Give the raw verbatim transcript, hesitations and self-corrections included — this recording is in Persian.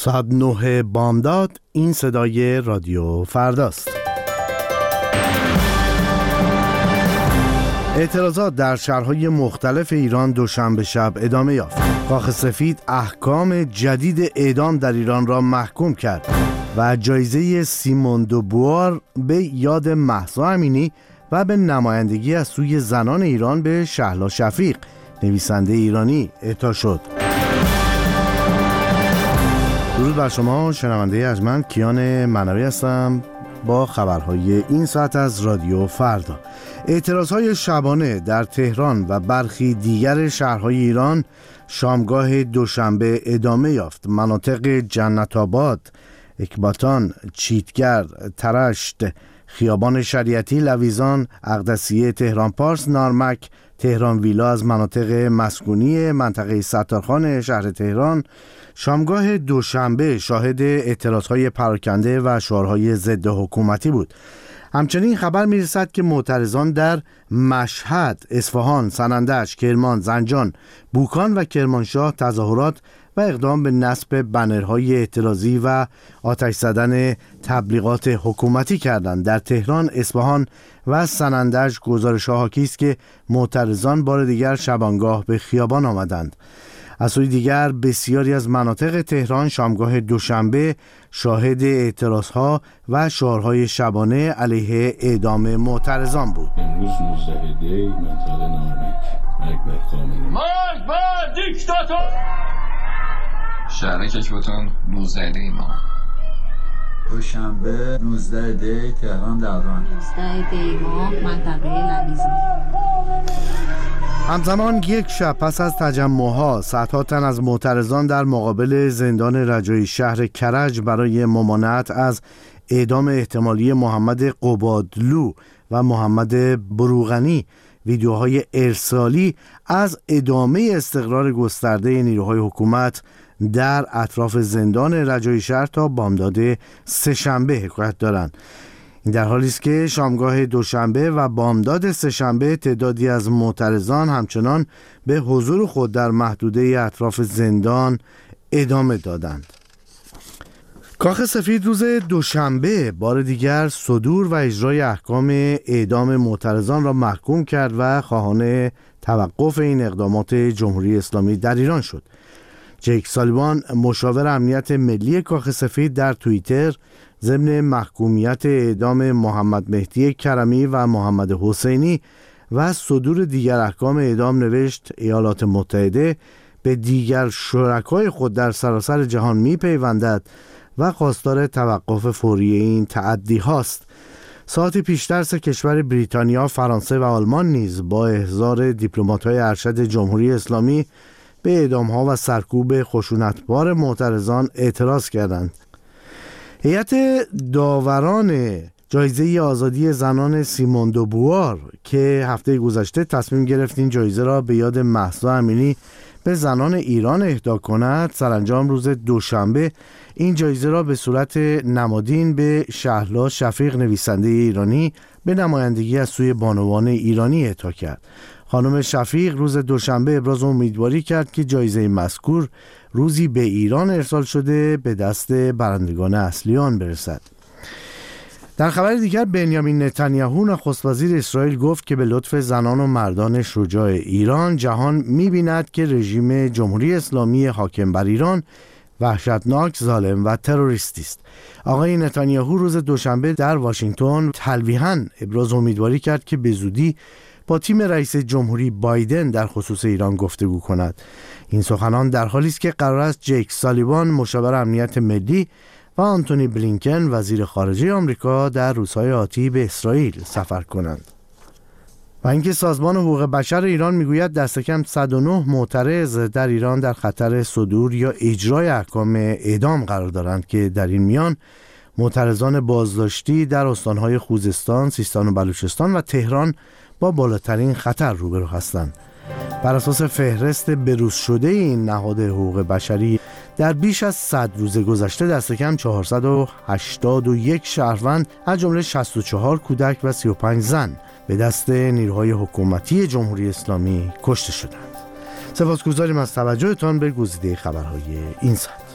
ساعت نه بامداد. این صدای رادیو فرداست. اعتراضات در شهرهای مختلف ایران دوشنبه شب ادامه یافت. کاخ سفید احکام جدید اعدام در ایران را محکوم کرد و جایزه سیمون دو بوار به یاد مهسا امینی و به نمایندگی از سوی زنان ایران به شهلا شفیق، نویسنده ایرانی، اعطا شد. درود بر شما شنونده ارجمند، کیان منوی هستم با خبرهای این ساعت از رادیو فردا. اعتراضهای شبانه در تهران و برخی دیگر شهرهای ایران شامگاه دوشنبه ادامه یافت. مناطق جنت آباد، اکباتان، چیتگر، ترشت، خیابان شریعتی، لویزان، اقدسیه، تهران پارس، نارمک، تهران ویلا از مناطق مسکونی منطقه ستارخان شهر تهران شامگاه دوشنبه شاهد اعتراضهای پراکنده و شعارهای ضد حکومتی بود. همچنین خبر میرسد که معترضان در مشهد، اصفهان، سنندج، کرمان، زنجان، بوکان و کرمانشاه تظاهرات و اقدام به نصب بنرهای اعتراضی و آتش زدن تبلیغات حکومتی کردند. در تهران، اصفهان و سنندج گزارش‌ها حاکی است که معترضان بار دیگر شبانگاه به خیابان آمدند. از سوی دیگر بسیاری از مناطق تهران شامگاه دوشنبه شاهد اعتراضها و شعارهای شبانه علیه اعدام معترضان بود. امروز نوزده دی منطقه نارمک، مرگ بر خامنه‌ای، مرگ بر دیکتاتور. شهر کشباتان نوزده دی ما. دوشنبه نوزده دی تهران دران، نوزده دی ما منطقه لویزان. همزمان یک شب پس از تجمعها صدها تن از معترضان در مقابل زندان رجایی شهر کرج برای ممانعت از اعدام احتمالی محمد قبادلو و محمد بروغنی ویدیوهای ارسالی از ادامه استقرار گسترده نیروهای حکومت در اطراف زندان رجایی شهر تا بامداد سه‌شنبه حکایت دارند. این در حالی است که شامگاه دوشنبه و بامداد سه‌شنبه تعدادی از معترضان همچنان به حضور خود در محدوده اطراف زندان ادامه دادند. کاخ سفید روز دوشنبه بار دیگر صدور و اجرای احکام اعدام معترضان را محکوم کرد و خواهان توقف این اقدامات جمهوری اسلامی در ایران شد. جیک سالیوان، مشاور امنیت ملی کاخ سفید، در توییتر ضمن محکومیت اعدام محمد مهدی کرمی و محمد حسینی و صدور دیگر احکام اعدام نوشت: ایالات متحده به دیگر شرکای خود در سراسر جهان می‌پیوندد و خواستار توقف فوری این تعدی هاست. ساعتی پیشتر سه کشور بریتانیا، فرانسه و آلمان نیز با احضار دیپلمات‌های ارشد جمهوری اسلامی به اعدام‌ها و سرکوب خشونتبار معترضان اعتراض کردند. هیئت داوران جایزه آزادی زنان سیمون دو بوار که هفته گذشته تصمیم گرفت این جایزه را به یاد مهسا امینی به زنان ایران اهدا کند، سرانجام روز دوشنبه این جایزه را به صورت نمادین به شهلا شفیق، نویسنده ایرانی، به نمایندگی از سوی بانوان ایرانی اهدا کرد. خانم شفیق روز دوشنبه ابراز امیدواری کرد که جایزه مذکور روزی به ایران ارسال شده به دست برندگان اصلی آن برسد. در خبر دیگر، بنیامین نتانیاهو نخست وزیر اسرائیل گفت که به لطف زنان و مردان شجاع ایران جهان می‌بیند که رژیم جمهوری اسلامی حاکم بر ایران وحشتناک، ظالم و تروریستی است. آقای نتانیاهو روز دوشنبه در واشنگتن تلویحاً ابراز امیدواری کرد که به زودی با تیم رئیس جمهوری بایدن در خصوص ایران گفتگو کند. این سخنان در حالی است که قرار است جیک سالیوان، مشاور امنیت ملی، و آنتونی بلینکن، وزیر خارجه آمریکا، در روزهای آتی به اسرائیل سفر کنند. و اینکه سازمان حقوق بشر ایران میگوید دست کم صد و نه معترض در ایران در خطر صدور یا اجرای احکام اعدام قرار دارند که در این میان معترضان بازداشتی در استانهای خوزستان، سیستان و بلوچستان و تهران با بالاترین خطر روبرو هستند. بر اساس فهرست بروز شده این نهاد حقوق بشری، در بیش از صد روز گذشته دست کم چهارصد و هشتاد و یک شهروند از جمله شصت و چهار کودک و سی و پنج زن به دست نیروهای حکومتی جمهوری اسلامی کشته شدند. سپاسگزاریم از توجهتان به گزیده خبرهای این ساعت.